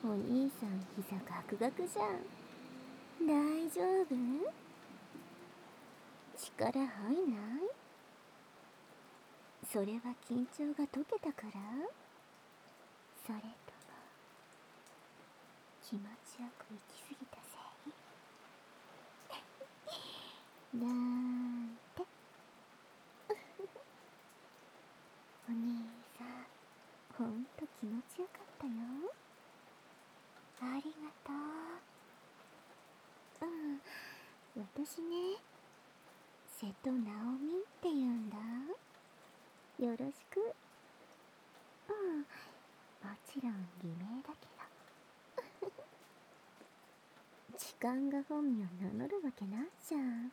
お兄さん膝ガクガクじゃん。大丈夫？力入んない？それは緊張が解けたから？それとも気持ちよく行き過ぎたせい？なんてお兄さん、ほんと気持ちよかったよ。ありがとう。私ね、瀬戸直美って言うんだ。よろしく。もちろん偽名だけど。痴漢が本名名乗るわけないじゃん。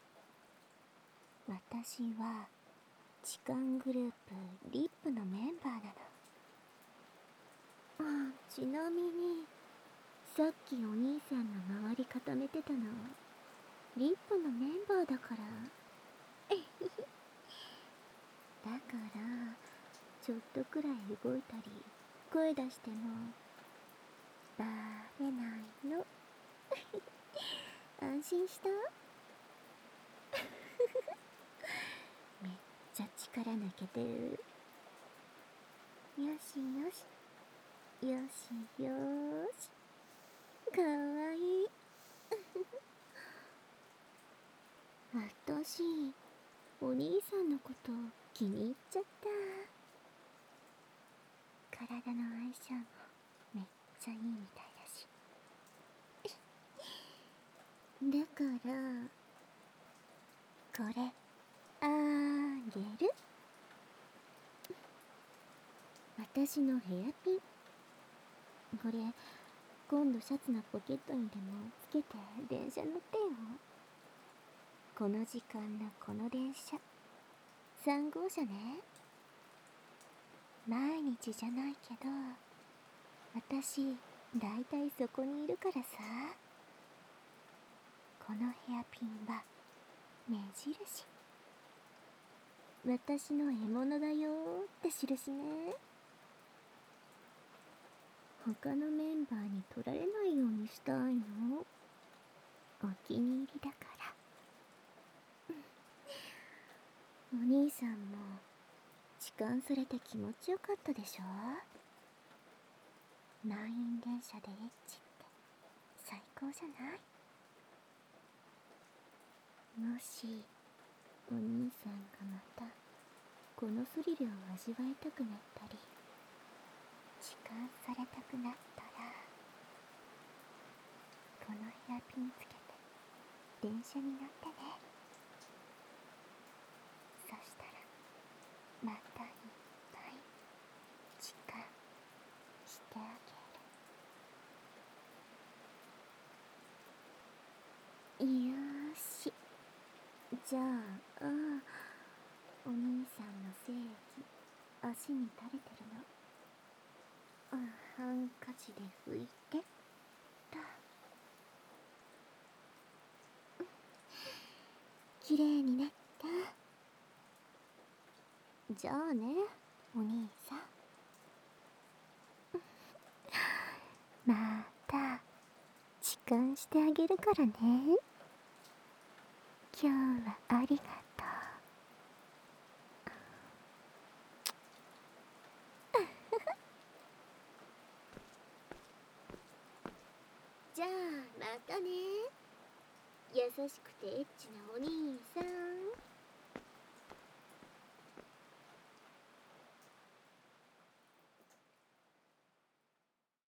私は痴漢グループリップのメンバーなの。ちなみにさっきお兄さんの周り固めてたのリップのメンバーだから。だからちょっとくらい動いたり声出してもバレないの。安心した？めっちゃ力抜けてる。よしよしよしよーし。かわいい。私お兄さんのこと気に入っちゃった。体の相性もめっちゃいいみたいだし。だからこれあげる。私のヘアピン。これ今度シャツのポケットにでもつけて電車乗ってよ。この時間のこの電車3号車ね。毎日じゃないけど私だいたいそこにいるからさ。このヘアピンは目印。私の獲物だよって印ね。他のメンバーに取られないようにしたいの。お気に入りだから。お兄さんも痴漢されて気持ちよかったでしょ。満員電車でエッチって最高じゃない？もしお兄さんがまたこのスリルを味わいたくなったり痴漢されたくなったらこのヘアピンつけて電車に乗ってね。そしたらまたいっぱい痴漢してあげる。よーし。じゃあお兄さんの精液足に垂れてるの。ハンカチで拭いてっと。きれいになった。じゃあねお兄さん。また痴漢してあげるからね。今日はありがとう。じゃあまたね。優しくてエッチなお兄さん。